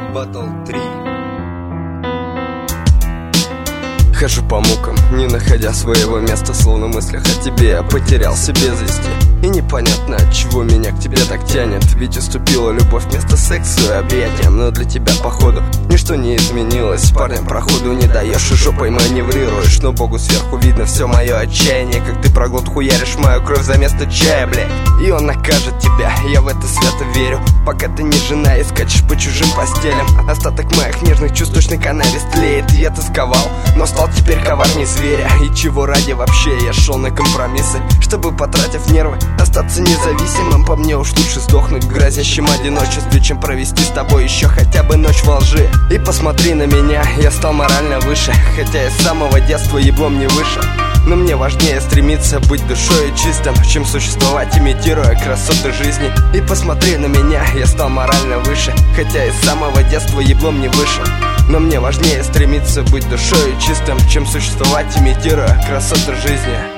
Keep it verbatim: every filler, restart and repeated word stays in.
Батл три. Хожу по мукам, не находя своего места, словно в мыслях о тебе я потерялся без вести. И непонятно, от чего меня к тебе так тянет. Ведь уступила любовь вместо секса и объятиям. Но для тебя, походу, ничто не изменилось. Парням проходу не даешь и жопой маневрируешь. Но Богу сверху видно все мое отчаяние, как ты проглот хуяришь мою кровь за место чая, бля. И он накажет тебя, я в это свято верю. Пока ты не жена и скачешь по чужим постелям. Остаток моих нежных чувств точно канаве стлеет. Я тосковал, но стал теперь коварней зверя. И чего ради вообще я шел на компромиссы, чтобы, потратив нервы, остаться независимым. По мне уж лучше сдохнуть в грозящем одиночестве, чем провести с тобой еще хотя бы ночь во лжи. И посмотри на меня, я стал морально выше, хотя я с самого детства еблом не вышел. Но мне важнее стремиться быть душой чистым, чем существовать, имитируя красоты жизни. И посмотри на меня, я стал морально выше, хотя и с самого детства еблом не вышел. Но мне важнее стремиться быть душой чистым, чем существовать, имитируя красоты жизни.